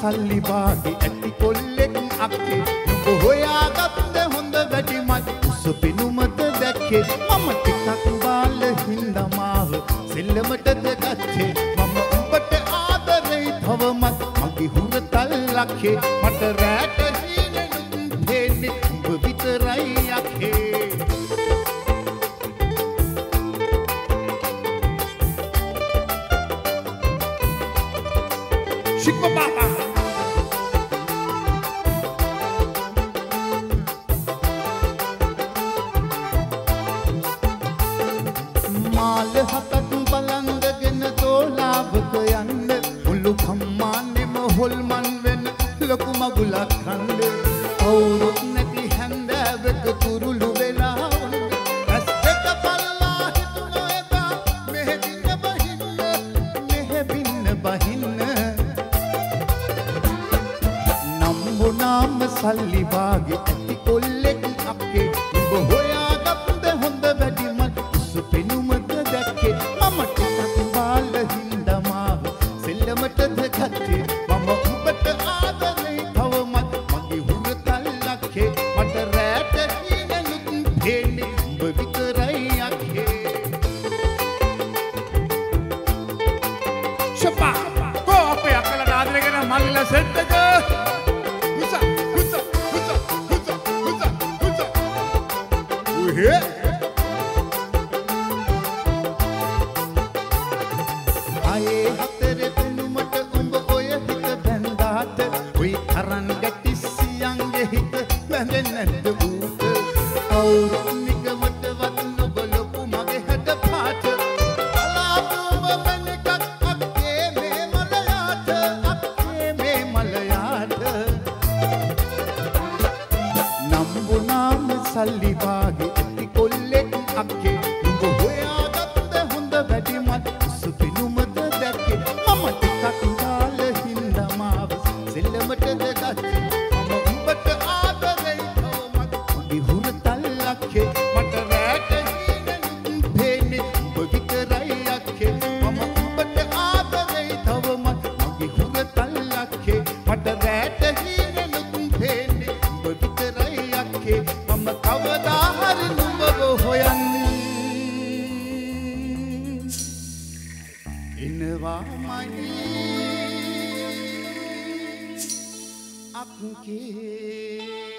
සල්ලි වාගේ ඇති කොල්ලෙක් අක්කේ නුඹ හොයාගත්ත හොඳ වැඩි මත් සුපිනුමත දැක්කේ මම ටිකක් බාල හින්දා මාව සෙල්ලමටද ගත්තේ මම උඹට ආදරේ තවමත් මගේ හුරතල් ලක්කේ මට රැට හීනෙනුත් දෙන්නේ උඹ විතරයි අක්කේ Shikma Baba මාල හතක් බලංගගෙන දෝලාවක යන්න මුළු කම්මානෙම හොල්මන් වෙන ලොකු මගුලක් කන්න අවුරුත් නැති හැන්දෑවක තුරුළු වෙලා ඇස් දෙක පල්ලා හිතුන එදා මෙහෙබින්න බහින්න නම්බුනාම සල්ලි වාගේ ඇති කොල්ලෙක් අපේ උඹ හොයාගත්ත හොඳ වැඩිමත් සුපිනුමත දැක්කේ මම ටිකක් බාල හින්දා මාව සෙල්ලමටද ගත්තේ මම උඹට ආදරේ තවමත් මගේ හුරතල් ලක්කේ මට රැට හීනෙනුත් දෙන්නේ උඹ විතරයි අක්කේ ෂපා කෝ අපේ අක්කලා ආදරේ කරන මල්ලිලා සෙට් එක ආයේ හතරේ තුනුමට උඹ ඔය හිත බැඳාට උයි අරන් ගැටිසියන්ගේ හිත බැඳෙන්නේ නැද්ද ඌට අවුරුත් නිගමට වත් නොබ ලොකු මගේ හැඩ පාට අලාතුම මැනිකක් අක්කේ මේ මලයාට නම්බුනාම සල්ලි වාගේ ඇති කොල්ලෙක් අක්කේ උඹ හොයාගත්ත හොඳ වැඩිමත් සුපිනුමත දැක්කේ මම ටිකක් කාල හින්දා මාව සෙල්ලමටද ගත්තේ මම උඹට ආදරේ තවමත් උඹේ හුරතල් ලක්කේ මට රැට හීනෙනුත් දෙන්නේ උඹ විතරයි අක්කේ මම උඹට ආදරේ තවමත් මගේ හුරතල් ලක්කේ මට රැට හීනෙනුත් දෙන්නේ උඹ විතරයි අක්කේ මම කවදා හරි නුඹව හොයන්නේ ඉන්නවාමයි අක්කේ